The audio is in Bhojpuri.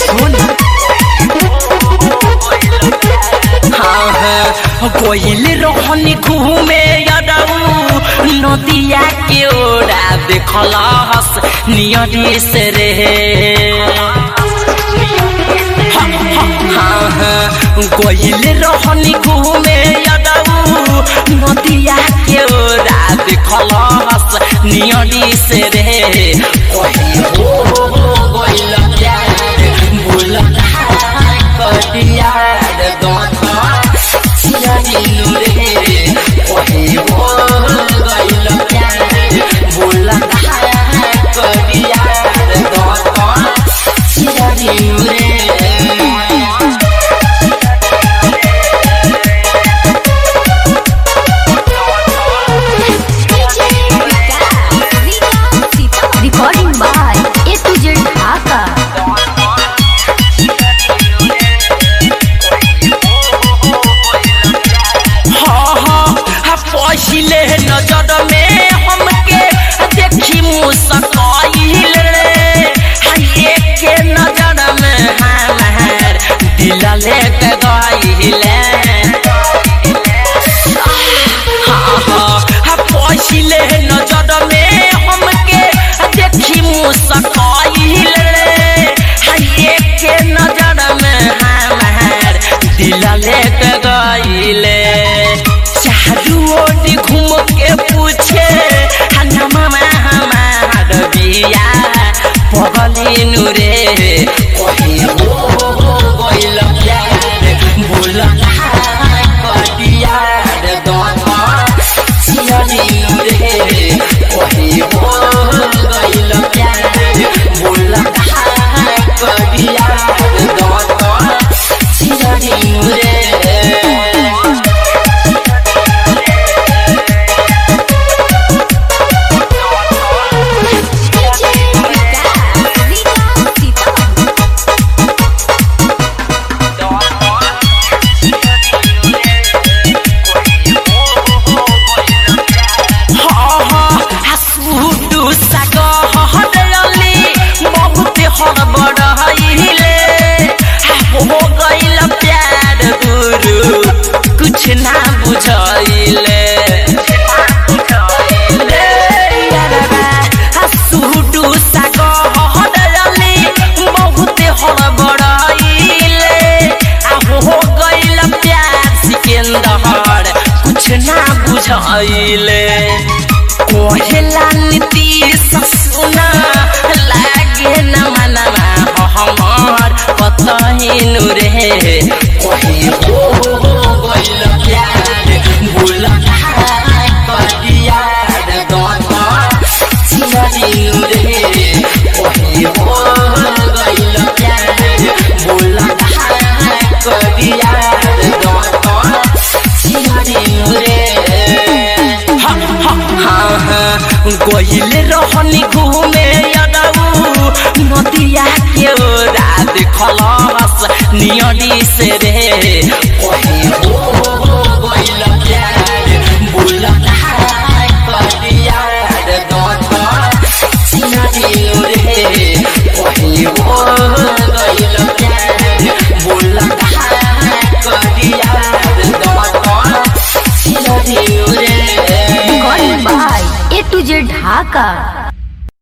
कोइल रोहनी घूमे नदिया के ओरा देखलस नियरी से रे कोइल रोहनी घूमे नदिया के ओरा देखलस नियरी से रे कोइल प्यार बोला कटिया Recording by A to Z Dhaka. पहिले नजर में हमके देखी मुस्काइल रे के नजर में हमार दिल लेके गइले पहिले नजर में हमके देखी मुस्काइल रे के नजर में हमार दिल लेके गइले घूम के पूछे मामा हमार बिया पगली नुरे गइल प्यार बोला कटिया नुरे गइल प्यार बोला कटिया नुरे कुछ ना बुझाइले सूटू सागरली बहुत हड़बड़ाइले हो गइल प्यार सिकंदर कुछ ना बुझाइले कोहेला नीतीश सुना लागे न मनवा हमार कतही नुरे गइल रहनी घूमे नदिया के ओरा देखलस नियरी से रे गइल प्यार बोला कटिया गइल प्यार बोला कटिया Recording by A to Z Dhaka.